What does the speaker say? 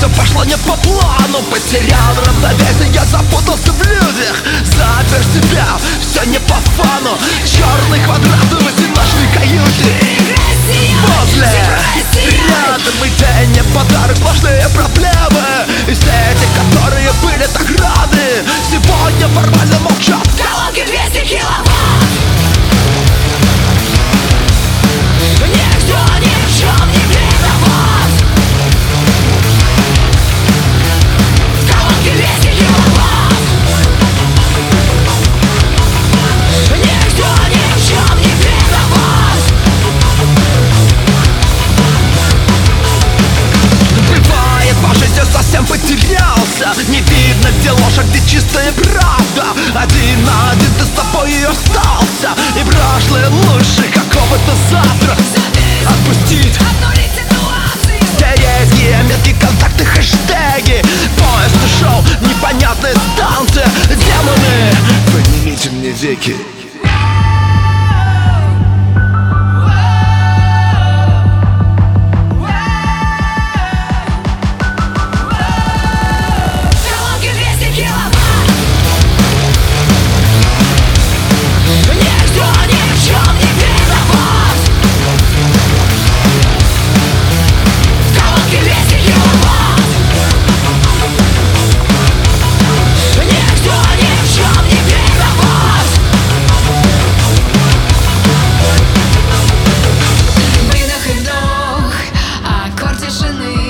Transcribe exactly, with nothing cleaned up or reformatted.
Все пошло не по плану, потерял равновесие, я запутался в людях. Запер себя, все не по фану. Черный квадрат в одиночной каюте. Возле, рядом идея не подарок, сложные проблемы. И все эти, которые были так рады, сегодня формально молчат. Колонки двести киловатт. Никто ни в чем не виноват. Колонки двести киловатт. Никто ни в чем не виноват. Бывает, по жизни совсем потерялся. Не видно, где ложь, а где чистая правда. Один на один ты с тобой и остался. И прошлое лучше какого-то завтра. Отпустить, Обнулить ситуации. стереть метки, контакты, хэштеги. Поезд ушел, непонятная станция. Демоны, поднимите мне веки. Колонки двести киловатт. Никто ни в чем не виноват. Колонки двести киловатт. Никто ни в чем не виноват. Выдох и вдох, аккорд тишины.